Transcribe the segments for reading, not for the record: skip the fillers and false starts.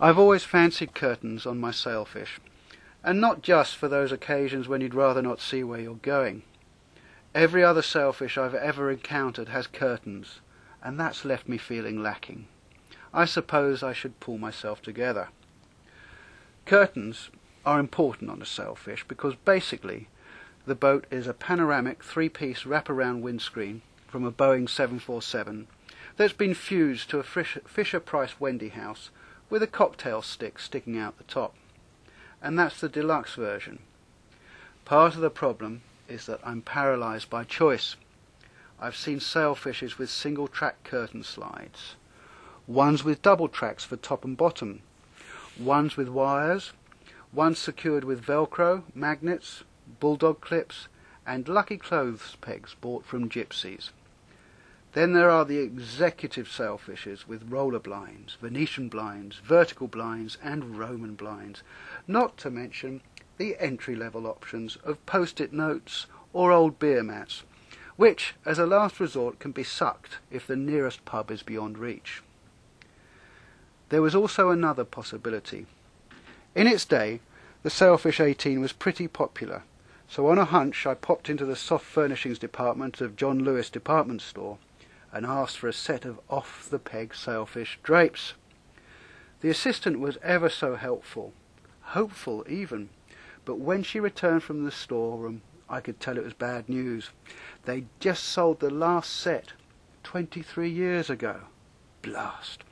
I've always fancied curtains on my sailfish, and not just for those occasions when you'd rather not see where you're going. Every other sailfish I've ever encountered has curtains, and that's left me feeling lacking. I suppose I should pull myself together. Curtains are important on a sailfish because basically the boat is a panoramic three-piece wraparound windscreen from a Boeing 747 that's been fused to a Fisher-Price Wendy house with a cocktail stick sticking out the top. And that's the deluxe version. Part of the problem is that I'm paralysed by choice. I've seen sailfishes with single-track curtain slides, ones with double tracks for top and bottom, ones with wires, ones secured with Velcro, magnets, bulldog clips, and lucky clothes pegs bought from gypsies. Then there are the executive sailfishes with roller blinds, Venetian blinds, vertical blinds, and Roman blinds, not to mention the entry-level options of post-it notes or old beer mats, which, as a last resort, can be sucked if the nearest pub is beyond reach. There was also another possibility. In its day, the Sailfish 18 was pretty popular, so on a hunch I popped into the soft furnishings department of John Lewis department store and asked for a set of off-the-peg sailfish drapes. The assistant was ever so helpful, hopeful even, but when she returned from the storeroom I could tell it was bad news. They'd just sold the last set 23 years ago. Blast.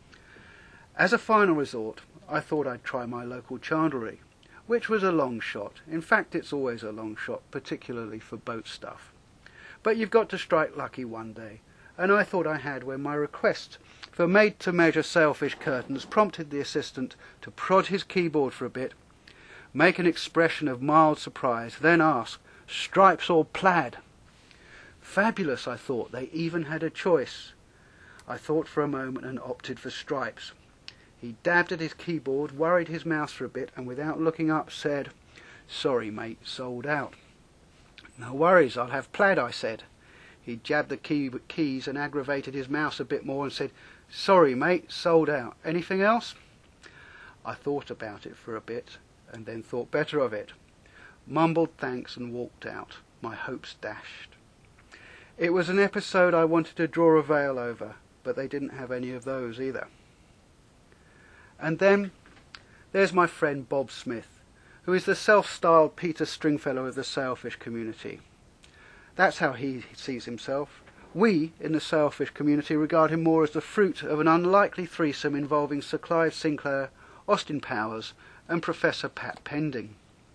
As a final resort, I thought I'd try my local chandlery, which was a long shot. In fact, it's always a long shot, particularly for boat stuff. But you've got to strike lucky one day, and I thought I had when my request for made-to-measure sailfish curtains prompted the assistant to prod his keyboard for a bit, make an expression of mild surprise, then ask, "Stripes or plaid?" Fabulous, I thought. They even had a choice. I thought for a moment and opted for stripes. He dabbed at his keyboard, worried his mouse for a bit, and without looking up said, "Sorry, mate, sold out." "No worries, I'll have plaid," I said. He jabbed the keys and aggravated his mouse a bit more and said, "Sorry, mate, sold out. Anything else?" I thought about it for a bit and then thought better of it, mumbled thanks and walked out, my hopes dashed. It was an episode I wanted to draw a veil over, but they didn't have any of those either. And then there's my friend Bob Smith, who is the self-styled Peter Stringfellow of the sailfish community. That's how he sees himself. We, in the sailfish community, regard him more as the fruit of an unlikely threesome involving Sir Clive Sinclair, Austin Powers, and Professor Pat Pending.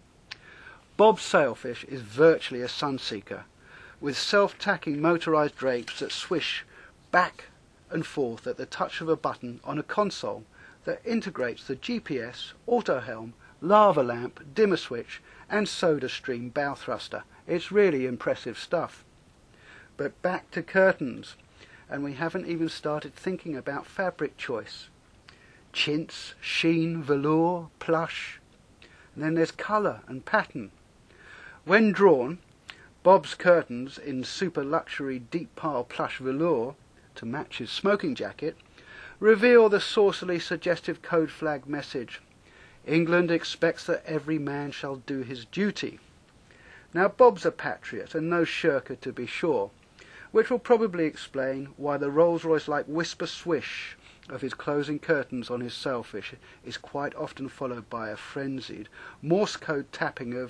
Bob's sailfish is virtually a sunseeker, with self-tacking motorised drapes that swish back and forth at the touch of a button on a console that integrates the GPS, auto helm, lava lamp, dimmer switch, and soda stream bow thruster. It's really impressive stuff. But back to curtains, and we haven't even started thinking about fabric choice. Chintz, sheen, velour, plush. And then there's colour and pattern. When drawn, Bob's curtains in super luxury deep pile plush velour, to match his smoking jacket, reveal the saucily suggestive code flag message: England expects that every man shall do his duty. Now Bob's a patriot and no shirker to be sure, which will probably explain why the Rolls-Royce-like whisper swish of his closing curtains on his sailfish is quite often followed by a frenzied Morse code tapping of ...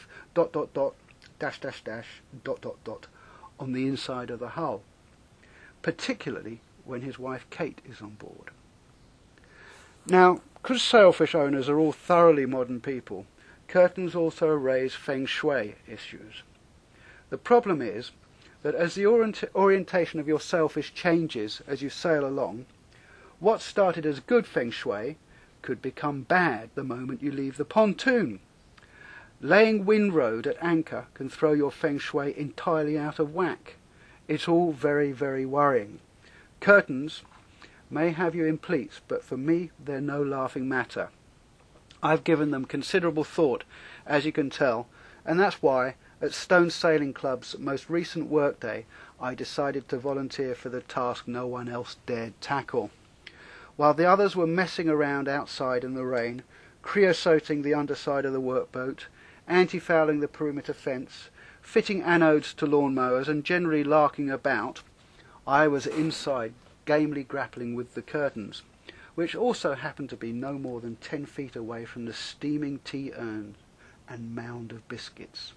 on the inside of the hull, particularly when his wife Kate is on board. Now, because sailfish owners are all thoroughly modern people, curtains also raise feng shui issues. The problem is that as the orientation of your sailfish changes as you sail along, what started as good feng shui could become bad the moment you leave the pontoon. Laying windroad at anchor can throw your feng shui entirely out of whack. It's all very, very worrying. Curtains may have you in pleats, but for me they're no laughing matter. I've given them considerable thought, as you can tell, and that's why at Stone Sailing Club's most recent workday I decided to volunteer for the task no one else dared tackle. while the others were messing around outside in the rain, creosoting the underside of the workboat, anti-fouling the perimeter fence, fitting anodes to lawnmowers, and generally larking about, I was inside, gamely grappling with the curtains, which also happened to be no more than 10 feet away from the steaming tea urn and mound of biscuits.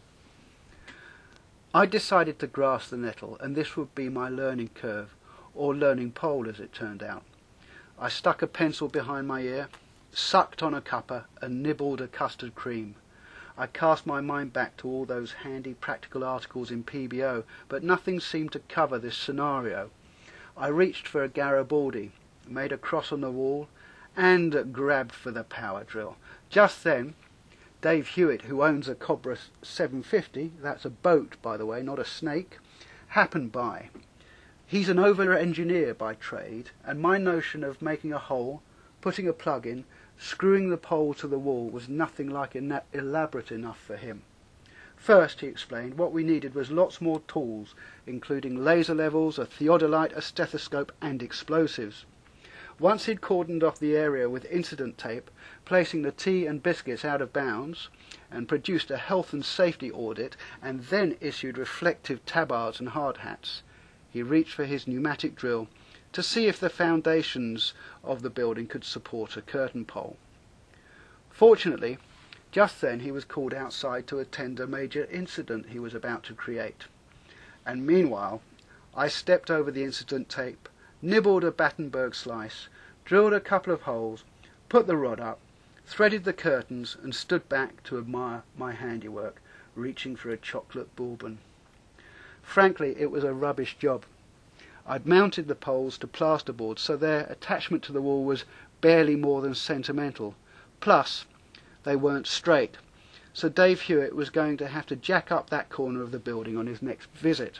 I decided to grasp the nettle, and this would be my learning curve, or learning pole as it turned out. I stuck a pencil behind my ear, sucked on a cuppa, and nibbled a custard cream. I cast my mind back to all those handy practical articles in PBO, but nothing seemed to cover this scenario. I reached for a Garibaldi, made a cross on the wall, and grabbed for the power drill. Just then, Dave Hewitt, who owns a Cobra 750, that's a boat, by the way, not a snake, happened by. He's an over-engineer by trade, and my notion of making a hole, putting a plug in, screwing the pole to the wall was nothing like elaborate enough for him. First, he explained, what we needed was lots more tools, including laser levels, a theodolite, a stethoscope, and explosives. Once he'd cordoned off the area with incident tape, placing the tea and biscuits out of bounds, and produced a health and safety audit, and then issued reflective tabards and hard hats, he reached for his pneumatic drill to see if the foundations of the building could support a curtain pole. Fortunately, just then he was called outside to attend a major incident he was about to create. And meanwhile, I stepped over the incident tape, nibbled a Battenberg slice, drilled a couple of holes, put the rod up, threaded the curtains, and stood back to admire my handiwork, reaching for a chocolate bourbon. Frankly, it was a rubbish job. I'd mounted the poles to plasterboard, so their attachment to the wall was barely more than sentimental. Plus, they weren't straight, so Dave Hewitt was going to have to jack up that corner of the building on his next visit.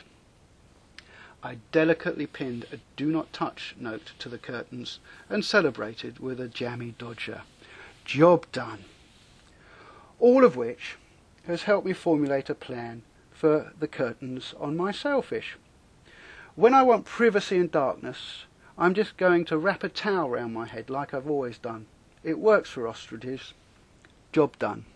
I delicately pinned a do not touch note to the curtains and celebrated with a jammy dodger. Job done. All of which has helped me formulate a plan for the curtains on my sailfish. When I want privacy and darkness, I'm just going to wrap a towel round my head like I've always done. It works for ostriches. Job done.